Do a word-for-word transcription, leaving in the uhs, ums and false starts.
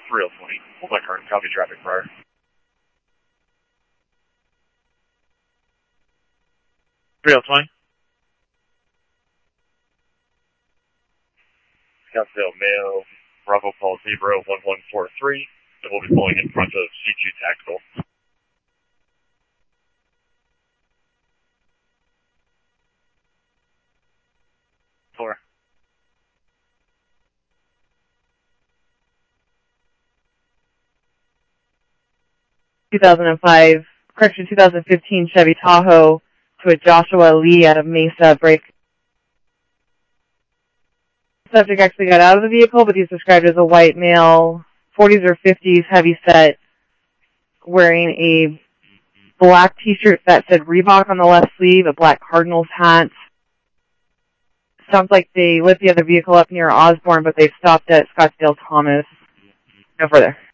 three oh twenty. Hold my current, copy traffic prior. three oh twenty. Scottsdale, Mayo, Bravo, Paul, Zebra, one one four three. And we'll be pulling in front of C two Tactical. Four. two thousand five, correction, two thousand fifteen Chevy Tahoe to a Joshua Lee out of Mesa break. Subject actually got out of the vehicle, but he's described as a white male, forties or fifties, heavy set, wearing a black t-shirt that said Reebok on the left sleeve, a black Cardinals hat. Sounds like they lit the other vehicle up near Osborne, but they stopped at Scottsdale Thomas. No further.